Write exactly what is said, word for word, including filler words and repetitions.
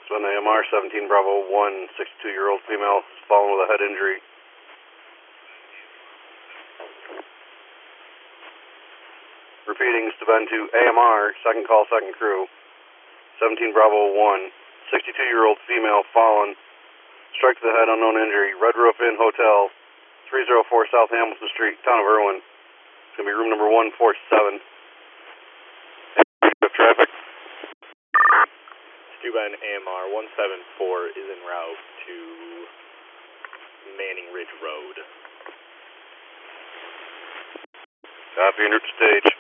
on A M R seventeen Bravo one, sixty-two-year-old female, fallen with a head injury. Repeating, Steven to A M R, second call, second crew. seventeen Bravo one, sixty-two-year-old female, fallen. Strike to the head, unknown injury. Red Roof Inn Hotel, three oh four South Hamilton Street, town of Irwin. It's going to be room number one forty-seven. Traffic. Steven A M R one seven four is en route to Manning Ridge Road. Copy, enter stage.